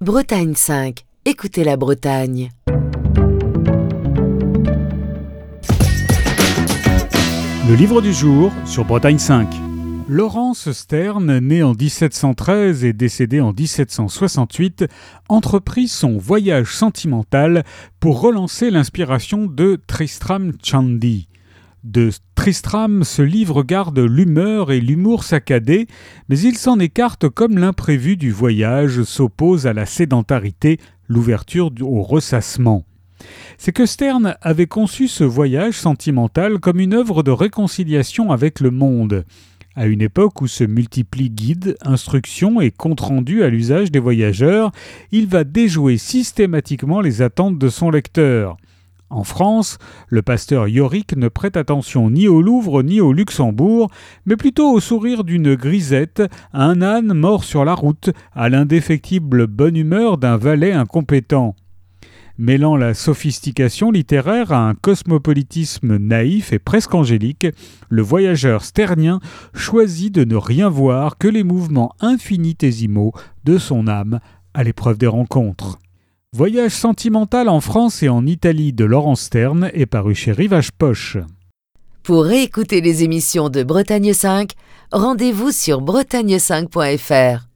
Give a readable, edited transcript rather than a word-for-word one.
Bretagne 5. Écoutez la Bretagne. Le livre du jour sur Bretagne 5. Laurence Sterne, née en 1713 et décédée en 1768, entreprit son voyage sentimental pour relancer l'inspiration de Tristram Shandy. De Tristram, ce livre garde l'humeur et l'humour saccadé, mais il s'en écarte comme l'imprévu du voyage s'oppose à la sédentarité, l'ouverture au ressassement. C'est que Sterne avait conçu ce voyage sentimental comme une œuvre de réconciliation avec le monde. À une époque où se multiplient guides, instructions et comptes rendus à l'usage des voyageurs, il va déjouer systématiquement les attentes de son lecteur. En France, le pasteur Yorick ne prête attention ni au Louvre ni au Luxembourg, mais plutôt au sourire d'une grisette, à un âne mort sur la route, à l'indéfectible bonne humeur d'un valet incompétent. Mêlant la sophistication littéraire à un cosmopolitisme naïf et presque angélique, le voyageur sternien choisit de ne rien voir que les mouvements infinitésimaux de son âme à l'épreuve des rencontres. Voyage sentimental en France et en Italie de Laurence Sterne est paru chez Rivage Poche. Pour réécouter les émissions de Bretagne 5, rendez-vous sur bretagne5.fr.